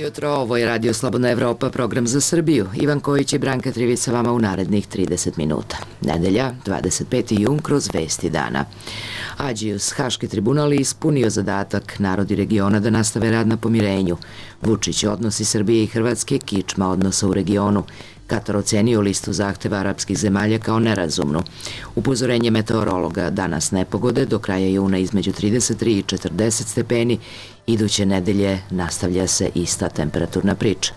jutro, ovo je Radio Slobodna Evropa, program za Srbiju. Ivan Kojić i Branka Trivica vama u narednih 30 minuta. Nedelja, 25. jun, kroz vesti dana. Ađijus, Haški tribunal, ispunio zadatak narodi regiona da nastave rad na pomirenju. Vučić, odnosi Srbije i Hrvatske, kičma odnosa u regionu. Katar ocenio listu zahteva arapskih zemalja kao nerazumnu. Upozorenje meteorologa, danas nepogode, do kraja juna između 33 i 40 stepeni, iduće nedelje nastavlja se ista temperaturna priča.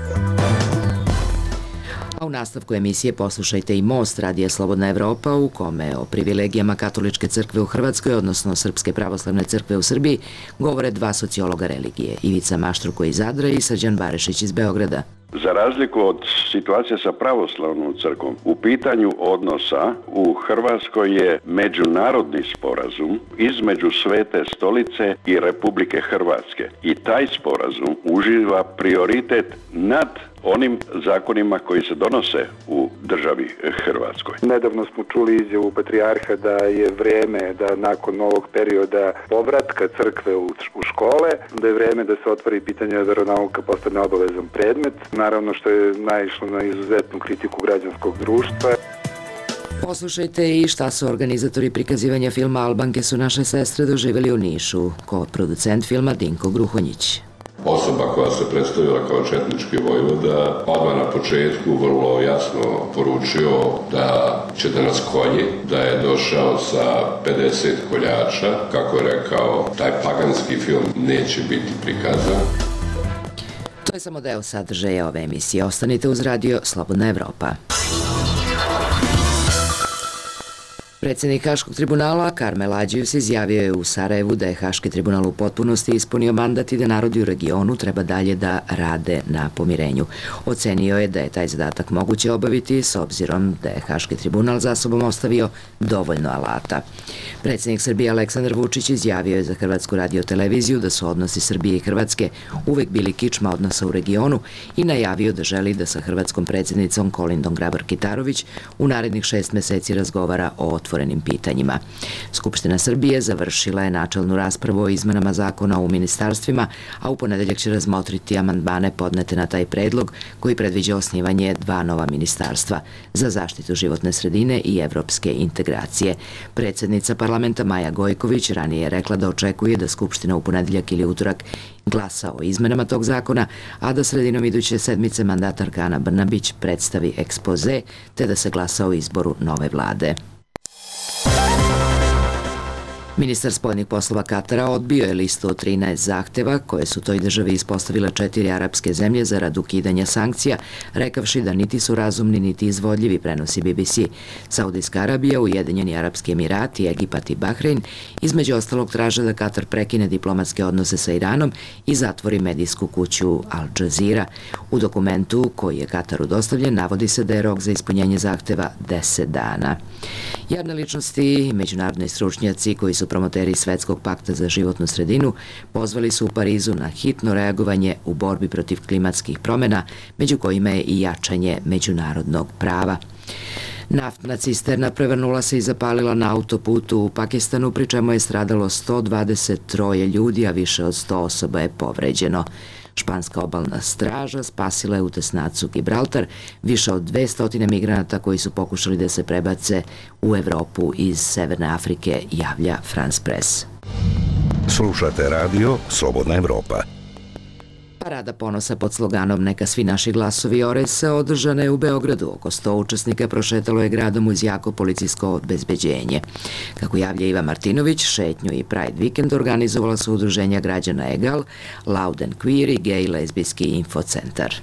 A u nastavku emisije poslušajte i Most Radija Slobodna Evropa, u kome o privilegijama Katoličke crkve u Hrvatskoj, odnosno Srpske pravoslavne crkve u Srbiji, govore dva sociologa religije, Ivica Maštruko iz Zadra i Srđan Barešić iz Beograda. Za razliku od situacije sa pravoslavnom crkvom, u pitanju odnosa u Hrvatskoj je međunarodni sporazum između Svete stolice i Republike Hrvatske. I taj sporazum uživa prioritet nad onim zakonima koji se donose u državi Hrvatskoj. Nedavno smo čuli izjavu patrijarha da je vreme da nakon ovog perioda povratka crkve u škole, da je vreme da se otvori pitanje da veronauka postane obavezan predmet, naravno što je naišlo na izuzetnu kritiku građanskog društva. Poslušajte i šta su organizatori prikazivanja filma Albanke su naše sestre doživjeli u Nišu, producent filma Dinko Gruhonjić. Osoba koja se predstavila kao četnički vojvoda odmah na početku vrlo jasno poručio da će da nas kolji, da je došao sa 50 koljača. Kako je rekao, taj paganski film neće biti prikazan. To je samo deo sadržaja ove emisije. Ostanite uz Radio Slobodna Evropa. Predsjednik Haškog tribunala Karmel Ađijus izjavio je u Sarajevu da je Haški tribunal u potpunosti ispunio mandat i da narodi u regionu treba dalje da rade na pomirenju. Ocenio je da je taj zadatak moguće obaviti s obzirom da je Haški tribunal za sobom ostavio dovoljno alata. Predsjednik Srbije Aleksandar Vučić izjavio je za Hrvatsku radioteleviziju da su odnosi Srbije i Hrvatske uvek bili kičma odnosa u regionu i najavio da želi da sa hrvatskom predsjednicom Kolindom Grabar-Kitarović u narednih 6 meseci razgovara o otvorenim pitanjima. Skupština Srbije završila je načelnu raspravu o izmenama zakona u ministarstvima, a u ponedeljak će razmotriti amandmane podnete na taj predlog koji predviđa osnivanje 2 nova ministarstva za zaštitu životne sredine i evropske integracije. Predsjednica parlamenta Maja Gojković ranije je rekla da očekuje da Skupština u ponedeljak ili utorak glasa o izmenama tog zakona, a da sredinom iduće sedmice mandatarka Ana Brnabić predstavi ekspoze te da se glasa o izboru nove vlade. Ministar spoljnih poslova Katara odbio je listu od 13 zahteva koje su toj državi ispostavile 4 arapske zemlje zarad ukidanja sankcija, rekavši da niti su razumni niti izvodljivi, prenosi BBC. Saudijska Arabija, Ujedinjeni Arapski Emirati, Egipat i Bahrein između ostalog traže da Katar prekine diplomatske odnose sa Iranom i zatvori medijsku kuću Al Jazeera. U dokumentu koji je Kataru dostavljen navodi se da je rok za ispunjenje zahteva 10 dana. Javne ličnosti i međunarodni stručnjaci koji su promoteri Svetskog pakta za životnu sredinu pozvali su u Parizu na hitno reagovanje u borbi protiv klimatskih promjena, među kojima je i jačanje međunarodnog prava. Naftna cisterna prevrnula se i zapalila na autoputu u Pakistanu, pri čemu je stradalo 123 ljudi, a više od 100 osoba je povređeno. Španska obalna straža spasila je u tesnacu Gibraltar više od 200 migranata koji su pokušali da se prebace u Evropu iz Severne Afrike, javlja France Press. Slušate radio Slobodna Evropa. Parada ponosa pod sloganom Neka svi naši glasovi orese održana je u Beogradu. Oko 100 učesnika prošetalo je gradom uz jako policijsko obezbeđenje. Kako javlja Iva Martinović, šetnju i Pride vikend organizovala su udruženja građana Egal, Loud and Queer i Gay lezbijski infocentar.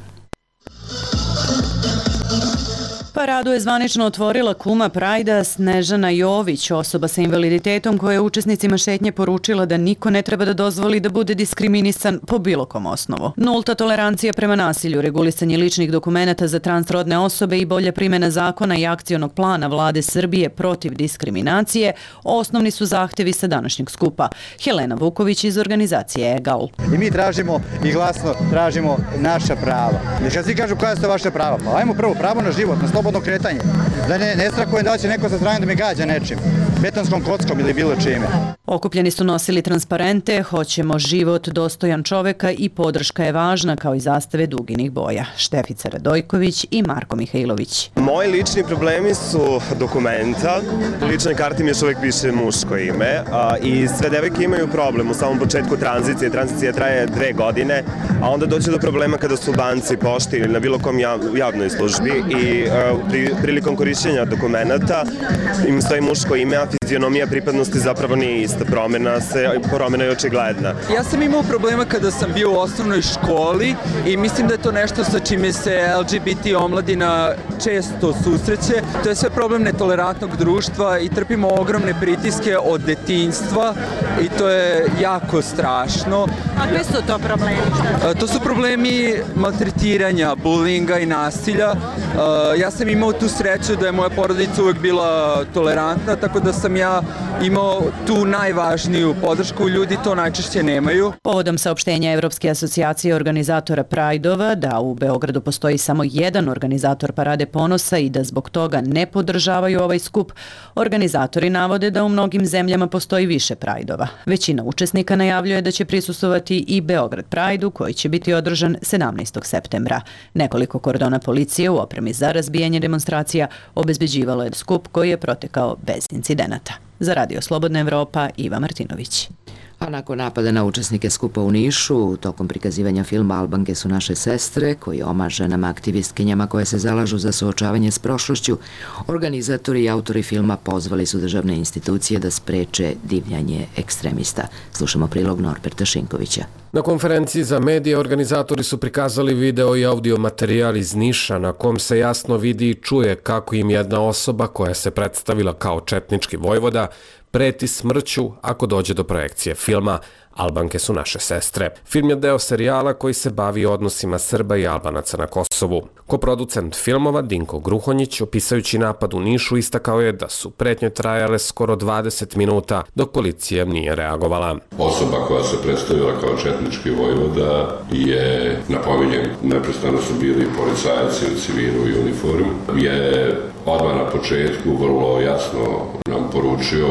Paradu je zvanično otvorila kuma Prajda Snežana Jović, osoba sa invaliditetom koja je učesnicima šetnje poručila da niko ne treba da dozvoli da bude diskriminisan po bilo kom osnovu. Nulta tolerancija prema nasilju, regulisanje ličnih dokumenata za transrodne osobe i bolja primjena zakona i akcionog plana vlade Srbije protiv diskriminacije osnovni su zahtevi sa današnjeg skupa. Helena Vuković iz organizacije EGAL. I mi tražimo i glasno tražimo naša prava. Jer kad svi kažu koja su vaše prava, pa ajmo prvo pravo na život, na slobodno kretanje. Da ne strahujem da će neko sa strane da me gađa nečim. betonskom kockom ili bilo čime. Okupljeni su nosili transparente, hoćemo život dostojan čoveka i podrška je važna, kao i zastave duginih boja. Štefica Radojković i Marko Mihajlović. Moji lični problemi su dokumenta. U ličnoj karti mi još uvijek piše muško ime i sve devojke imaju problem u samom početku tranzicije. Tranzicija traje 2 godine, a onda dođe do problema kada su u banci, pošti ili na bilo kom javnoj službi i prilikom korišćenja dokumenta im stoji muško ime, a fizionomija pripadnosti zapravo nije ista. Promena je očigledna. Ja sam imao problema kada sam bio u osnovnoj školi i mislim da je to nešto sa čime se LGBT omladina često susreće. To je sve problem netolerantnog društva i trpimo ogromne pritiske od detinjstva i to je jako strašno. Kakvi su to problemi? To su problemi maltretiranja, bulinga i nasilja. Ja sam imao tu sreću da je moja porodica uvek bila tolerantna, tako da sam ja imao tu najvažniju podršku, ljudi to najčešće nemaju. Povodom saopštenja Evropske asocijacije organizatora Prajdova da u Beogradu postoji samo jedan organizator Parade ponosa i da zbog toga ne podržavaju ovaj skup, organizatori navode da u mnogim zemljama postoji više Prajdova. Većina učesnika najavljuje da će prisustvovati i Beograd Prajdu, koji će biti održan 17. septembra. Nekoliko kordona policije u opremi za razbijanje demonstracija obezbeđivalo je skup koji je protekao bez incidenata. Za Radio Slobodna Evropa, Iva Martinović. A nakon napada na učesnike skupa u Nišu, tokom prikazivanja filma Albanke su naše sestre, koji omaž ženama aktivistkinjama koje se zalažu za suočavanje s prošlošću, organizatori i autori filma pozvali su državne institucije da spreče divljanje ekstremista. Slušamo prilog Norberta Šinkovića. Na konferenciji za medije organizatori su prikazali video i audio materijal iz Niša na kom se jasno vidi i čuje kako im jedna osoba koja se predstavila kao četnički vojvoda preti smrću ako dođe do projekcije filma Albanke su naše sestre. Film je deo serijala koji se bavi odnosima Srba i Albanaca na Kosovu. Koproducent filmova Dinko Gruhonjić, opisujući napad u Nišu, istakao je da su pretnje trajale skoro 20 minuta, dok policija nije reagovala. Osoba koja se predstavila kao četnički vojvoda je, napominjem, neprestano su bili policajci u civilu i uniformu, je odmah na početku vrlo jasno nam poručio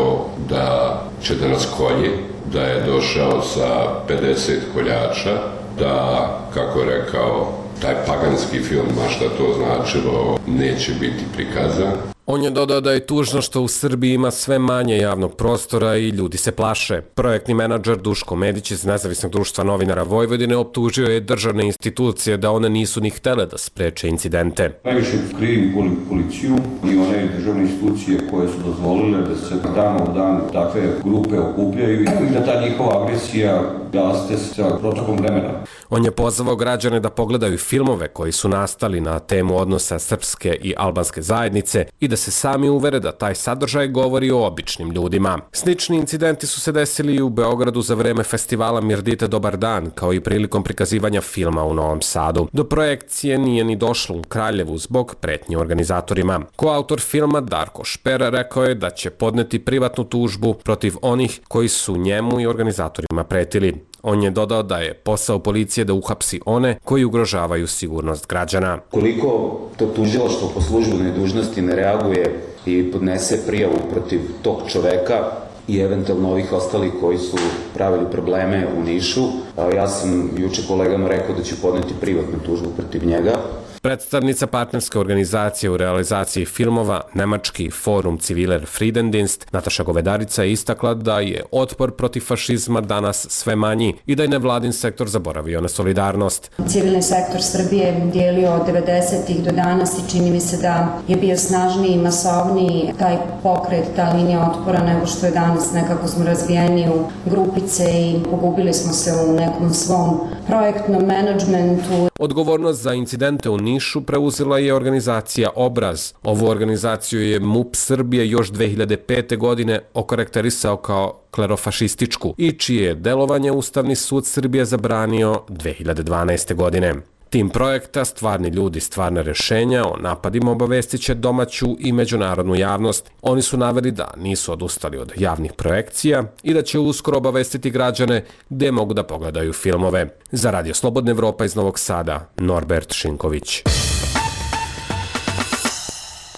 da će da nas kolje, da je došao sa 50 koljača, da, kako je rekao, taj paganski film, ma šta to značilo, neće biti prikazan. On je dodao da je tužno što u Srbiji ima sve manje javnog prostora i ljudi se plaše. Projektni menadžer Duško Medić iz Nezavisnog društva novinara Vojvodine optužio je državne institucije da one nisu ni htele da spreče incidente. Najviše krivim policiju i one državne institucije koje su dozvolile da se dana u dan takve grupe okupljaju i da ta njihova agresija raste sa protokom vremena. On je pozvao građane da pogledaju filmove koji su nastali na temu odnosa srpske i albanske zajednice i da se sami uvere da taj sadržaj govori o običnim ljudima. Slični incidenti su se desili i u Beogradu za vreme festivala Mirdite Dobar dan, kao i prilikom prikazivanja filma u Novom Sadu. Do projekcije nije ni došlo u Kraljevu zbog pretnji organizatorima. Koautor filma Darko Šper rekao je da će podneti privatnu tužbu protiv onih koji su njemu i organizatorima pretili. On je dodao da je posao policije da uhapsi one koji ugrožavaju sigurnost građana. Koliko to tužilaštvo po službenoj dužnosti ne reaguje i podnese prijavu protiv tog čoveka i eventualno ovih ostalih koji su pravili probleme u Nišu, ja sam juče kolegama rekao da ću podneti privatnu tužbu protiv njega. Predstavnica partnerske organizacije u realizaciji filmova, nemački Forum Civiler Friedendienst, Nataša Govedarica je istakla da je otpor protiv fašizma danas sve manji i da je nevladin sektor zaboravio na solidarnost. Civilni sektor Srbije je dijelio od 90-ih do danas i čini mi se da je bio snažniji i masovniji taj pokret, ta linija otpora nego što je danas. Nekako smo razvijeni u grupice i pogubili smo se u nekom svom projektnom menadžmentu. Odgovornost za incidente u Nišu preuzela je organizacija Obraz. Ovu organizaciju je MUP Srbije još 2005. godine okarakterisao kao klerofašističku i čije je delovanje Ustavni sud Srbije zabranio 2012. godine. Tim projekta Stvarni ljudi, stvarne rešenja o napadima obavestit će domaću i međunarodnu javnost. Oni su naveli da nisu odustali od javnih projekcija i da će uskoro obavestiti građane gde mogu da pogledaju filmove. Za Radio Slobodna Evropa iz Novog Sada, Norbert Šinković.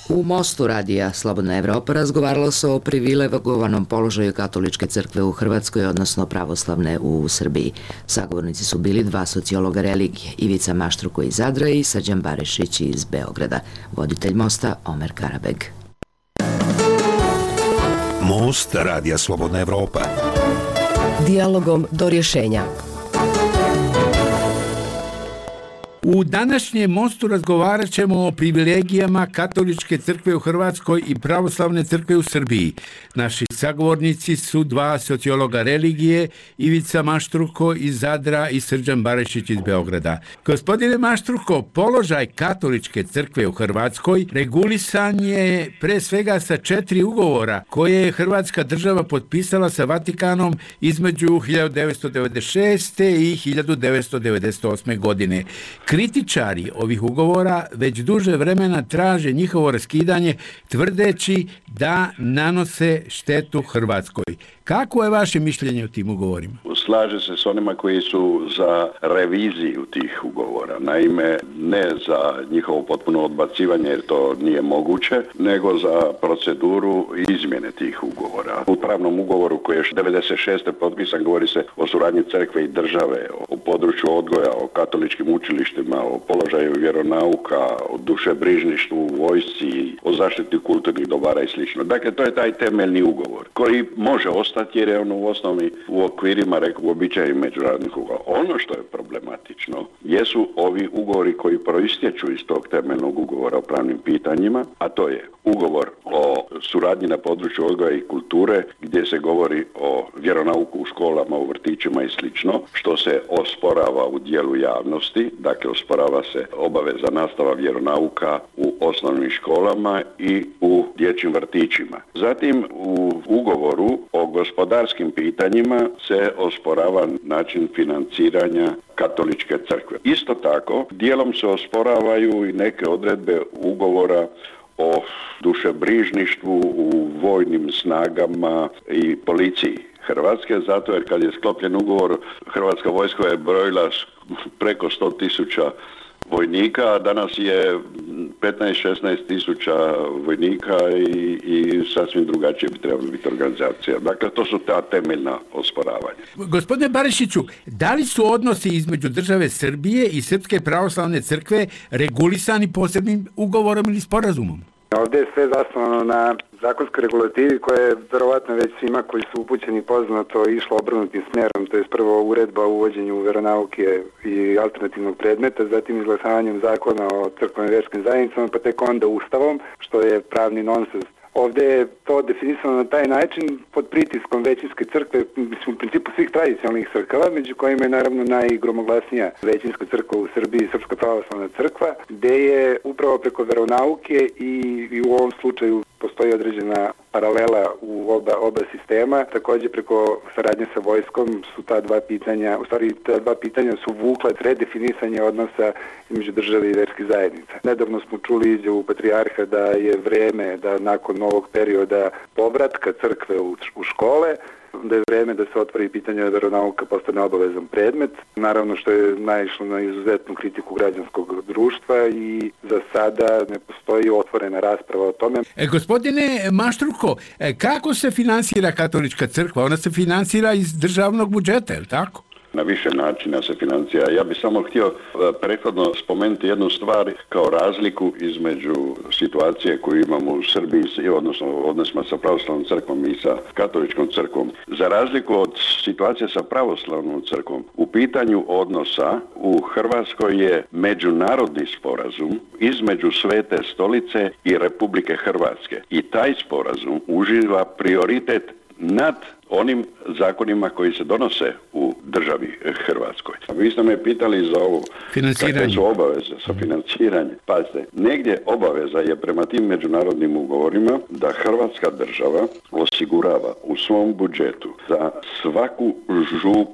U Mostu radija Slobodna Evropa razgovaralo se o privilegovanom položaju katoličke crkve u Hrvatskoj, odnosno pravoslavne u Srbiji. Sagovornici su bili dva sociologa religije, Ivica Maštruko iz Zadra i Srđan Barešić iz Beograda. Voditelj Mosta Omer Karabeg. Most radija Slobodna Evropa. Dijalogom do rješenja. U današnjem Mostu razgovarat ćemo o privilegijama katoličke crkve u Hrvatskoj i pravoslavne crkve u Srbiji. Naši sagovornici su dva sociologa religije, Ivica Maštruko iz Zadra i Srđan Barešić iz Beograda. Gospodine Maštruko, položaj katoličke crkve u Hrvatskoj regulisan je pre svega sa 4 ugovora koje je Hrvatska država potpisala sa Vatikanom između 1996. i 1998. godine. Kritičari ovih ugovora već duže vremena traže njihovo raskidanje, tvrdeći da nanose štetu Hrvatskoj. Kako je vaše mišljenje o tim ugovorima? Slaže se s onima koji su za reviziju tih ugovora. Naime, ne za njihovo potpuno odbacivanje, jer to nije moguće, nego za proceduru izmjene tih ugovora. U pravnom ugovoru koji je 1996. potpisan govori se o suradnji crkve i države, o području odgoja, o katoličkim učilištima, o položaju vjeronauka, o dušebrižništvu, vojsci, o zaštiti kulturnih dobara i sl. Dakle, to je taj temeljni ugovor koji može ostati jer je ono u osnovi u okvirima uobičajenih međunarodnih ugovora. Ono što je problematično jesu ovi ugovori koji proistječu iz tog temeljnog ugovora o pravnim pitanjima, a to je ugovor o suradnji na području odgoja i kulture gdje se govori o vjeronauku u školama, u vrtićima i slično, što se osporava u dijelu javnosti, dakle osporava se obaveza nastava vjeronauka u osnovnim školama i u dječjim vrtićima. Zatim u ugovoru o gospodarskim pitanjima se osporava način financiranja katoličke crkve. Isto tako, dijelom se osporavaju i neke odredbe ugovora o dušebrižništvu u vojnim snagama i policiji Hrvatske, zato jer kad je sklopljen ugovor, Hrvatska vojska je brojila preko 100.000 vojnika, a danas je 15-16 tisuća vojnika i sasvim drugačije bi trebala biti organizacija. Dakle, to su ta temeljna osporavanja. Gospodine Barešiću, da li su odnosi između države Srbije i Srpske pravoslavne crkve regulisani posebnim ugovorom ili sporazumom? Ovdje je sve zasnovano na zakonskoj regulativi koja je verovatno već svima koji su upućeni poznato išla obrnutim smjerom, to je prvo uredba o uvođenju vjeronauke i alternativnog predmeta, zatim izglasavanjem zakona o crkvenim vjerskim zajednicama, pa tek onda ustavom, što je pravni nonsens. Ovdje je to definisano na taj način pod pritiskom većinske crkve, mislim u principu svih tradicionalnih crkava, među kojima je naravno najgromoglasnija većinska crkva u Srbiji, Srpska pravoslavna crkva, gdje je upravo preko veronauke i u ovom slučaju postoji određena paralela u oba sistema. Također preko saradnje sa vojskom su ta dva pitanja su vukle redefinisanje odnosa između države i verskih zajednica. Nedavno smo čuli izjavu patrijarha da je vrijeme da nakon ovog perioda povratka crkve u škole, da je vrijeme da se otvori pitanje da vjeronauka postane obavezan predmet, naravno što je naišlo na izuzetnu kritiku građanskog društva i za sada ne postoji otvorena rasprava o tome. Gospodine Maštruko, kako se finansira katolička crkva? Ona se finansira iz državnog budžeta, je li tako? Na više načina se financira. Ja bih samo htio prethodno spomenuti jednu stvar kao razliku između situacije koju imamo u Srbiji, odnosno odnosima sa pravoslavnom crkvom i sa katoličkom crkvom. Za razliku od situacije sa pravoslavnom crkvom, u pitanju odnosa u Hrvatskoj je međunarodni sporazum između Svete Stolice i Republike Hrvatske. I taj sporazum uživa prioritet nad onim zakonima koji se donose u državi Hrvatskoj. Vi ste me pitali za ovo kakve su obaveze sa financiranjem. Pazite, negdje obaveza je prema tim međunarodnim ugovorima da Hrvatska država osigurava u svom budžetu za svaku župu,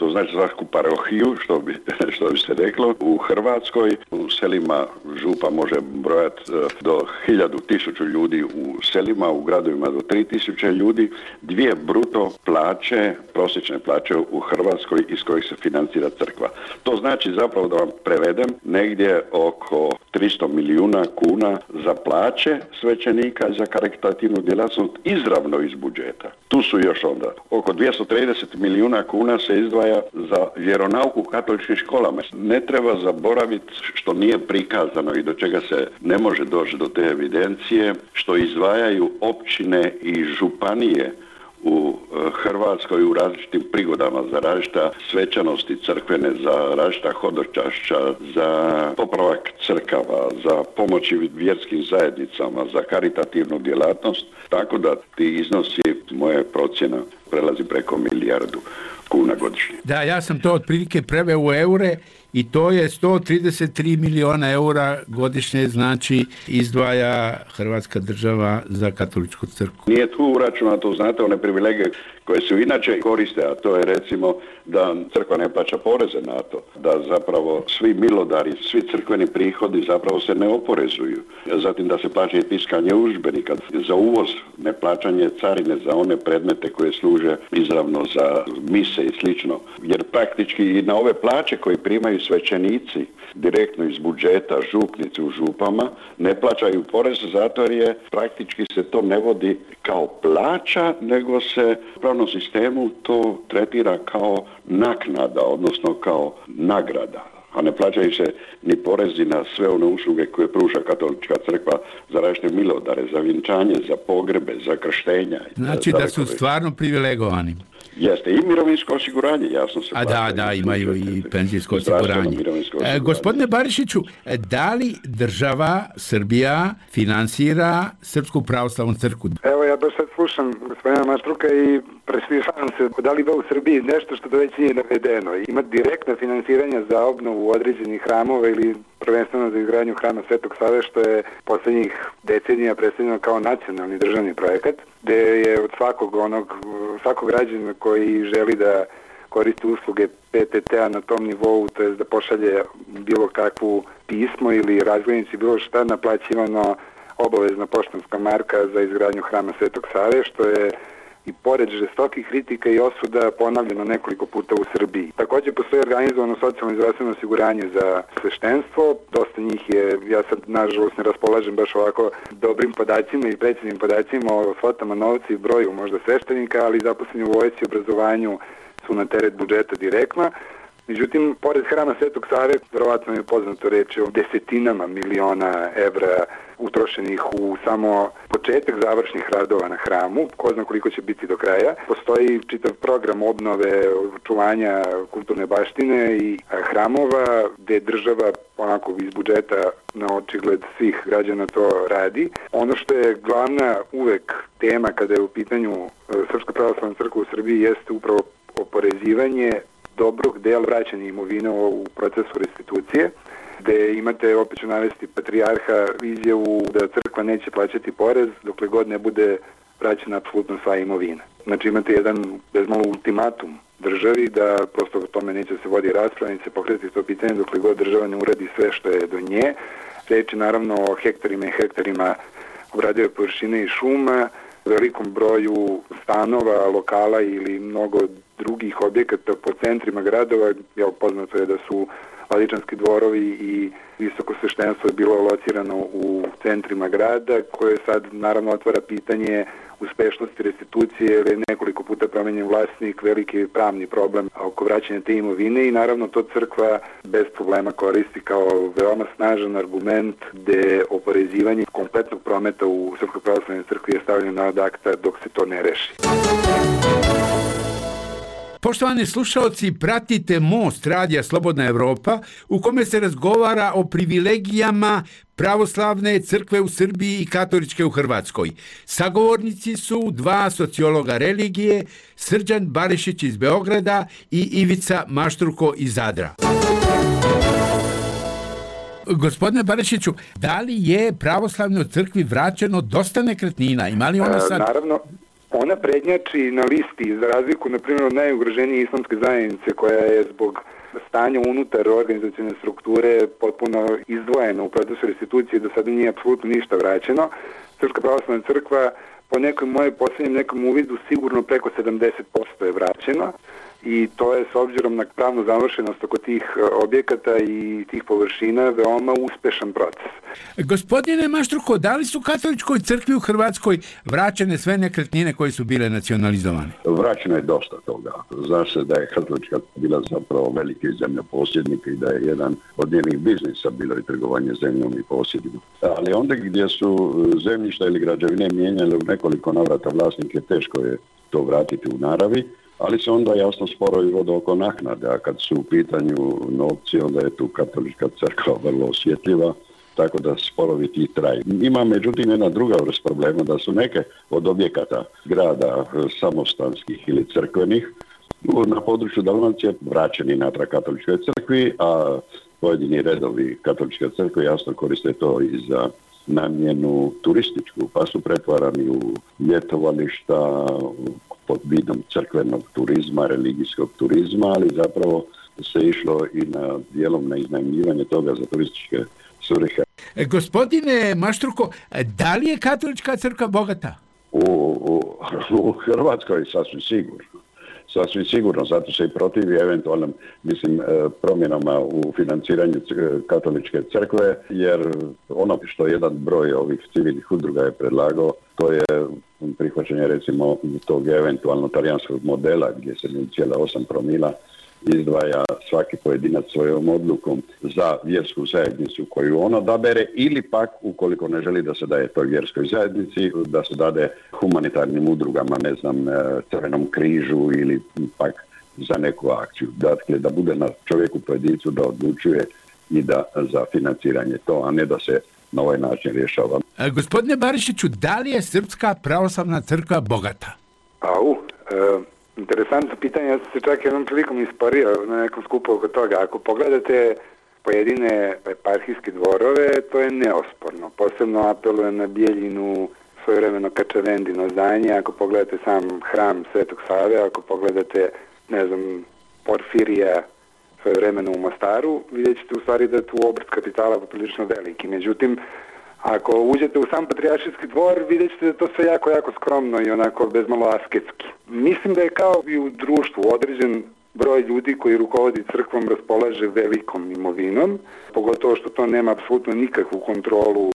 to znači svaku parohiju, što bi se reklo. U Hrvatskoj u selima župa može brojati do 1000 ljudi u selima, u gradovima do 3000 ljudi, 2 bruto plaće, prosječne plaće u Hrvatskoj iz kojih se financira crkva. To znači zapravo, da vam prevedem, negdje oko 300 milijuna kuna za plaće svećenika za karitativnu djelatnost izravno iz budžeta. Tu su još onda oko 230 milijuna kuna se izdvaja za vjeronauku u katoličkim školama. Ne treba zaboraviti što nije prikazano i do čega se ne može doći do te evidencije, što izdvajaju općine i županije u Hrvatskoj u različitim prigodama za različita svečanosti crkvene, za različita hodočašća, za popravak crkava, za pomoći vjerskim zajednicama, za karitativnu djelatnost, tako da ti iznosi, moja procjena, prelazi preko 1 milijardu kuna godišnje. Da, ja sam to otprilike preveo u eure i to je 133 miliona eura godišnje, znači izdvaja Hrvatska država za katoličku crkvu. Nije tu uračunato, znate, one privilegije koje su inače koriste, a to je recimo da crkva ne plaća poreze na to, da zapravo svi milodari, svi crkveni prihodi zapravo se ne oporezuju. Zatim da se plaća tiskanje udžbenika, za uvoz, neplaćanje carine za one predmete koje služe izravno za mise i slično. Jer praktički i na ove plaće koje primaju svećenici direktno iz budžeta, župnici u župama, ne plaćaju porez zato jer je praktički se to ne vodi kao plaća, nego se u pravnom sistemu to tretira kao naknada, odnosno kao nagrada. A ne plaćaju se ni porezi na sve one usluge koje pruža katolička crkva za različite milodare, za vjenčanje, za pogrebe, za krštenja. Znači da su stvarno privilegovani. Jeste, i mirovinsko osiguranje, jasno se. A da, imaju i penzijsko osiguranje. Gospodine Barišiću, da li država Srbija finansira Srpsku pravoslavnu crkvu? Evo, ja baš sad slušam gospodina Maštruka i presvišavam se da li da u Srbiji nešto što to već nije navedeno. Ima direktno finansiranje za obnovu određenih hramova ili prvenstveno za izgradnju hrama Svetog Save, što je poslednjih decenija predstavljeno kao nacionalni državni projekat, gde je od svakog građana koji želi da koristi usluge PTT-a na tom nivou, to je da pošalje bilo kakvu pismo ili razglednici, bilo šta, naplaćivano obavezna poštanska marka za izgradnju hrama Svetog Save, što je i pored žestokih kritika i osuda ponavljeno nekoliko puta u Srbiji. Također postoji organizovano socijalno i zdravstveno osiguranje za sveštenstvo. Dosta njih je, ja sad nažalost ne raspolažem baš ovako dobrim podacima i preciznim podacima o svotama novca i broju možda sveštenika, ali zaposleni u vojsci i obrazovanju su na teret budžeta direktno. Međutim, pored hrama Svetog Save, verovatno je poznato reći o desetinama miliona evra utrošenih u samo početak završnih radova na hramu, ko zna koliko će biti do kraja. Postoji čitav program obnove, očuvanja kulturne baštine i hramova, gde država onako iz budžeta na očigled svih građana to radi. Ono što je glavna uvek tema kada je u pitanju Srpska pravoslavna crkva u Srbiji jeste upravo oporezivanje dobrog dela vraćanja imovine u procesu restitucije, gde imate, opet ću navesti, patrijarha izjavu da crkva neće plaćati porez dokle god ne bude vraćena apsolutno sva imovina. Znači imate jedan bezmalo ultimatum državi da prosto o tome neće se vodi rasprava, neće se pokretati to pitanje dokle god država ne uradi sve što je do nje. Reči naravno o hektarima i hektarima obradive površine i šuma, velikom broju stanova, lokala ili mnogo drugih objekata po centrima gradova. Poznato je da su Vladičanski dvorovi i visoko sveštenstvo je bilo locirano u centrima grada, koje sad naravno otvara pitanje uspešnosti restitucije, jer je nekoliko puta promenjen vlasnik, veliki pravni problem oko vraćanja te imovine i naravno to crkva bez problema koristi kao veoma snažan argument gde oporezivanje kompletnog prometa u Srpskoj pravoslavnoj crkvi je stavljeno ad akta dok se to ne reši. Poštovani slušalci, pratite Most radija Slobodna Evropa u kome se razgovara o privilegijama pravoslavne crkve u Srbiji i katoličke u Hrvatskoj. Sagovornici su dva sociologa religije, Srđan Barišić iz Beograda i Ivica Maštruko iz Zadra. Gospodine Barišiću, da li je pravoslavnoj crkvi vraćeno dosta nekretnina? Ima li ona sad... Naravno, ona prednjači na listi za razliku, na primjer, od najugroženije islamske zajednice koja je zbog stanja unutar organizacione strukture potpuno izdvojena u procesu restitucije, do sada nije apsolutno ništa vraćeno. Srpska pravoslavna crkva, po mojem posljednjem nekom uvidu, sigurno preko 70% je vraćeno i to je s obzirom na pravnu završenost oko tih objekata i tih površina veoma uspešan proces. Gospodine Maštruko, da li su katoličkoj crkvi u Hrvatskoj vraćene sve nekretnine koje su bile nacionalizovane? Vraćeno je dosta toga. Zna se da je katolička bila zapravo veliki zemljoposjednik i da je jedan od njenih biznisa bilo i trgovanje zemljom i posjedima. Ali onda gdje su zemljišta ili građevine mijenjale u nekoliko navrata vlasnike, teško je to vratiti u naravi, ali se onda jasno sporovi vode oko naknade, a kad su u pitanju novci, onda je tu katolička crkva vrlo osjetljiva, tako da sporovi ti traju. Ima međutim jedna druga vrst problema, da su neke od objekata grada samostanskih ili crkvenih na području Dalmacije vraćeni natrag katoličkoj crkvi, a pojedini redovi katoličke crkve jasno koriste to i za namjenu turističku, pa su pretvarani u ljetovališta pod vidom crkvenog turizma, religijskog turizma, ali zapravo se išlo i na dijelom na iznajmljivanje toga za turističke svrhe. Gospodine Maštruko, da li je katolička crkva bogata? U Hrvatskoj sasvim sigurno, zato se i protivi eventualnim, promjenama u financiranju katoličke crkve, jer ono što jedan broj ovih civilnih udruga je predlagao, to je prihvaćanje recimo tog eventualno talijanskog modela gdje se 0,8 promila izdvaja svaki pojedinac svojom odlukom za vjersku zajednicu koju on odabere, ili pak, ukoliko ne želi da se daje toj vjerskoj zajednici, da se dade humanitarnim udrugama, Crvenom križu ili pak za neku akciju. Dakle, da bude na čovjeku pojedincu da odlučuje i da za financiranje to, a ne da se na ovaj način rješava. Gospodine Barišiću, da li je Srpska pravoslavna crkva bogata? Interesantno pitanje, ja sam se čak jednom prilikom isporio na nekom skupu oko toga. Ako pogledate pojedine eparhijske dvorove, to je neosporno. Posebno apelujem na Bijeljinu, svojevremeno Kačavendino zdanje, ako pogledate sam hram Svetog Save, ako pogledate, Porfirija svojevremeno u Mostaru, vidjet ćete u stvari da je tu obrt kapitala poprilično veliki. Međutim, ako uđete u sam Patrijaršijski dvor, vidjet ćete da to sve jako, jako skromno i onako bezmalo asketski. Mislim da je kao i u društvu određen broj ljudi koji rukovodi crkvom raspolaže velikom imovinom, pogotovo što to nema apsolutno nikakvu kontrolu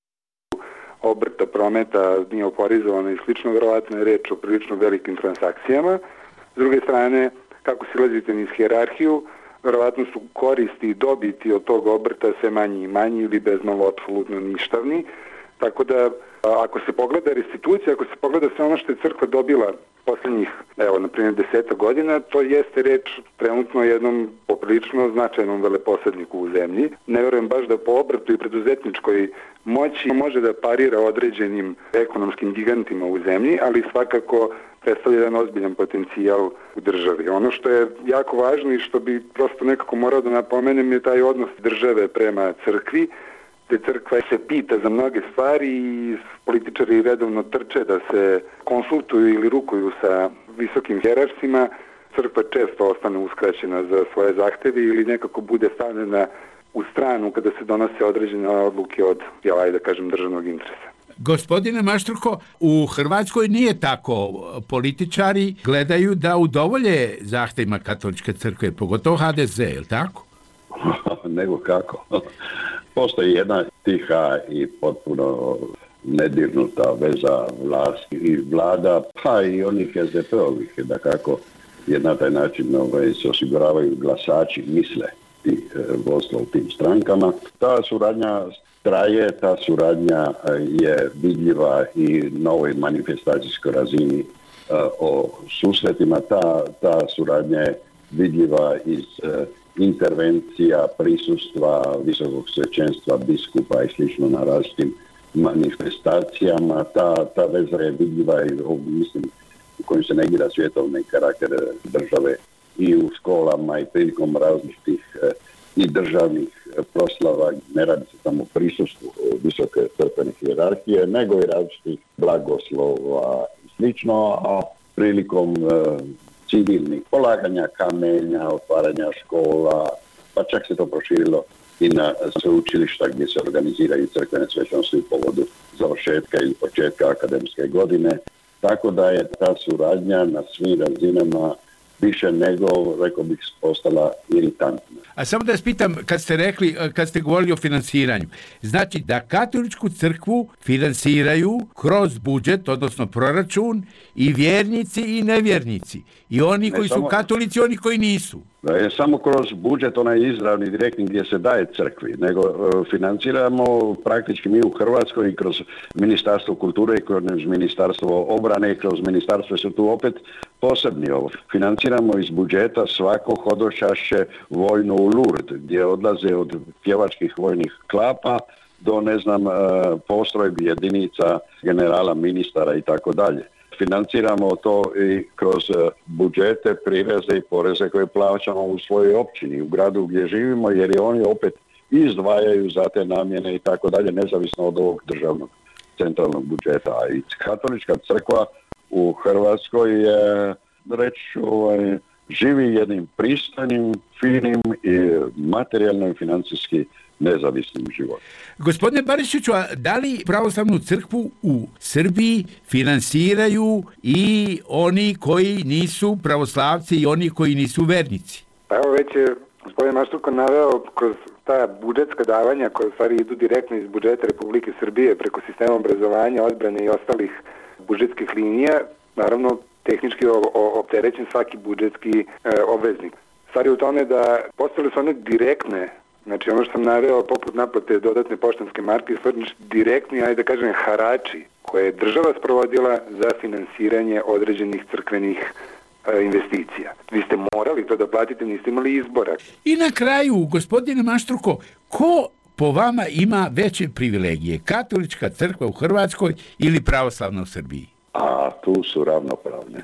obrta, prometa, nije oporizovano i slično, verovatno je reč o prilično velikim transakcijama. S druge strane, kako silazite niz hijerarhiju, verovatno su koristi i dobiti od tog obrta sve manji i manji ili bezmalo apsolutno ništavni. Tako da, ako se pogleda restitucija, ako se pogleda sve ono što je crkva dobila posljednjih, na primjer, 10 godina, to jeste reč trenutno jednom poprilično značajnom veleposedniku u zemlji. Ne vjerujem baš da po obrtu i preduzetničkoj moći može da parira određenim ekonomskim gigantima u zemlji, ali svakako predstavlja jedan ozbiljan potencijal u državi. Ono što je jako važno i što bi prosto nekako morao da napomenem je taj odnos države prema crkvi, gdje crkva se pita za mnoge stvari i političari redovno trče da se konsultuju ili rukuju sa visokim hierarhima. Crkva često ostane uskraćena za svoje zahteve ili nekako bude stavljena u stranu kada se donose određene odluke od, državnog interesa. Gospodine Maštruko, u Hrvatskoj nije tako. Političari gledaju da udovolje zahtjevima katoličke crkve, pogotovo HDZ, je li tako? Nego kako. Postoji jedna tiha i potpuno nedirnuta veza vlasti i vlada, pa i onih SDP-ovih, da kako jer na taj način se osiguravaju glasači, misle ti vodstva u tim strankama. Ta suradnja traje, ta suradnja je vidljiva i na ovoj manifestacijskoj razini o susretima. Ta suradnja je vidljiva iz intervencija, prisustva visokog svećenstva, biskupa i slično na različitim manifestacijama. Ta veza je vidljiva i u kojim se negira svjetovni karakter države i u školama i prilikom različitih i državnih proslava. Ne radi se samo o prisustvu visoke crkvene hijerarhije, nego i različitih blagoslova i slično, a prilikom civilnih polaganja kamenja, otvaranja škola, pa čak se to proširilo i na sveučilišta gdje se organiziraju crkvene svečanosti u povodu završetka ili početka akademske godine. Tako da je ta suradnja na svim razinama više nego, rekao bih, postala iritantna. A samo da vas pitam, kad ste govorili o finansiranju, znači da katoličku crkvu finansiraju kroz budžet, odnosno proračun, i vjernici i nevjernici. I oni koji su katolici, oni koji nisu. Samo kroz budžet, onaj izravni, direktni gdje se daje crkvi, nego financiramo praktički mi u Hrvatskoj i kroz Ministarstvo kulture i kroz Ministarstvo obrane i kroz Ministarstvo su tu opet posebni ovo. Financiramo iz budžeta svako hodočašće vojno u Lourdes, gdje odlaze od pjevačkih vojnih klapa do, postrojbi jedinica, generala, ministara i tako dalje. Financiramo to i kroz budžete, prireze i poreze koje plaćamo u svojoj općini, u gradu gdje živimo, jer i oni opet izdvajaju za te namjene i tako dalje, nezavisno od ovog državnog centralnog budžeta. I katolička crkva u Hrvatskoj je, živi jednim pristojnim, finim i materijalno i financijski nezavisnim životom. Gospodine Barišiću, a da li pravoslavnu crkvu u Srbiji finansiraju i oni koji nisu pravoslavci i oni koji nisu vernici? Pa evo, već je gospodin Maštruko naveo kroz ta budžetska davanja koja u stvari idu direktno iz budžeta Republike Srbije preko sistema obrazovanja, odbrane i ostalih budžetskih linija, naravno tehnički opterećen svaki budžetski obveznik. Stvar je u tome da postale su one direktne, znači ono što sam naveo poput naplate dodatne poštanske marke, direktni, ajde da kažem, harači koje je država sprovodila za finansiranje određenih crkvenih investicija. Vi ste morali to da platite, niste imali izbora. I na kraju, gospodine Maštruko, ko po vama ima veće privilegije? Katolička crkva u Hrvatskoj ili pravoslavna u Srbiji? A tu su ravnopravne.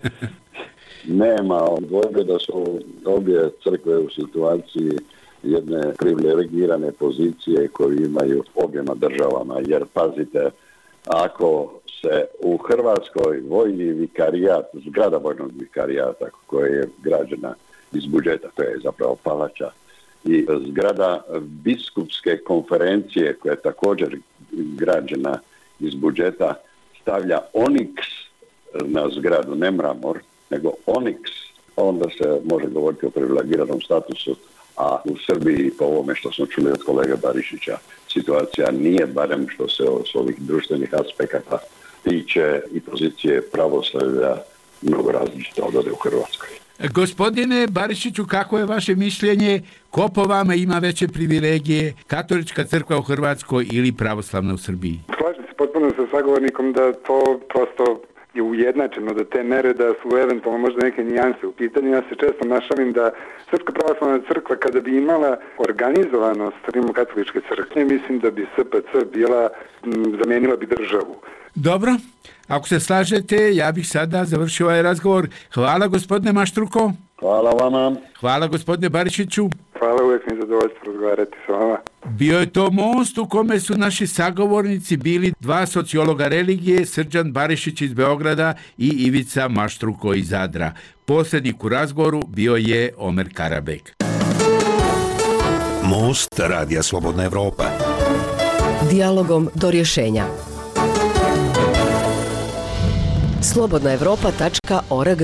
Nema dvojbe da su obje crkve u situaciji jedne privilegirane pozicije koju imaju objema državama, jer pazite, ako se u Hrvatskoj vojni vikarijat, zgrada vojnog vikarijata koja je građena iz budžeta, to je zapravo palača, i zgrada biskupske konferencije koja je također građena iz budžeta, stavlja oniks na zgradu, ne mramor, nego oniks, onda se može govoriti o privilegiranom statusu. A u Srbiji, po ovome što smo čuli od kolega Barišića, situacija nije, barem što se s ovih društvenih aspekata tiče, i pozicije pravoslavlja mnogo različita od ode u Hrvatskoj. Gospodine Barišiću, kako je vaše mišljenje? Ko po vama ima veće privilegije? Katolička crkva u Hrvatskoj ili pravoslavna u Srbiji? Slažem se potpuno sa sagovornikom da to prosto je ujednačeno do te mere da su eventualno možda neke nijanse u pitanju. Ja se često našalim da Srpska pravoslavna crkva, kada bi imala organizovanost Rimokatoličke crkve, mislim da bi SPC zamenila bi državu. Dobro, ako se slažete, ja bih sada završio ovaj razgovor. Hvala gospodine Maštruko. Hvala vama. Hvala gospodine Barišiću. Hvala, uvijek mi je zadovoljstvo razgovarati s vama. Bio je to most u kome su naši sagovornici bili dva sociologa religije, Srđan Barišić iz Beograda i Ivica Maštruko iz Zadra. Posrednik u razgovoru bio je Omer Karabek. Most Radija Slobodna Evropa. Dijalogom do rješenja. slobodnaevropa.org.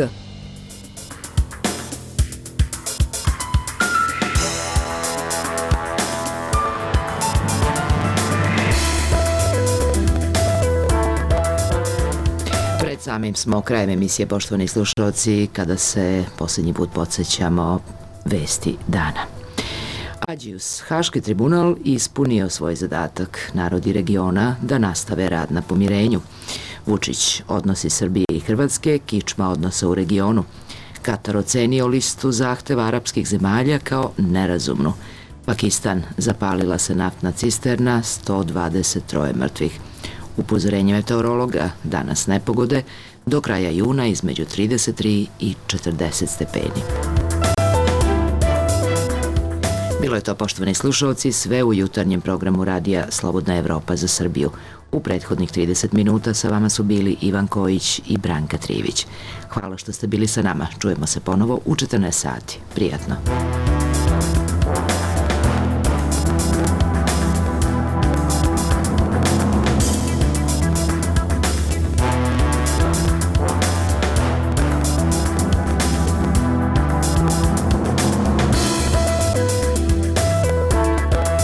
Pred samim smo krajem emisije, poštovani slušalci, kada se posljednji put podsjećamo vesti dana. Ađius, Haški tribunal, ispunio svoj zadatak. Narodi regiona da nastave rad na pomirenju. Vučić, odnosi Srbije i Hrvatske, kičma odnosa u regionu. Katar ocenio listu zahteva arapskih zemalja kao nerazumnu. Pakistan, zapalila se naftna cisterna, 123 mrtvih. Upozorenje meteorologa, danas nepogode, do kraja juna između 33 i 40 stepeni. Bilo je to, poštovani slušalci, sve u jutarnjem programu radija Slobodna Evropa za Srbiju. U prethodnih 30 minuta sa vama su bili Ivan Kojić i Branka Trivić. Hvala što ste bili sa nama. Čujemo se ponovo u 14 sati. Prijatno.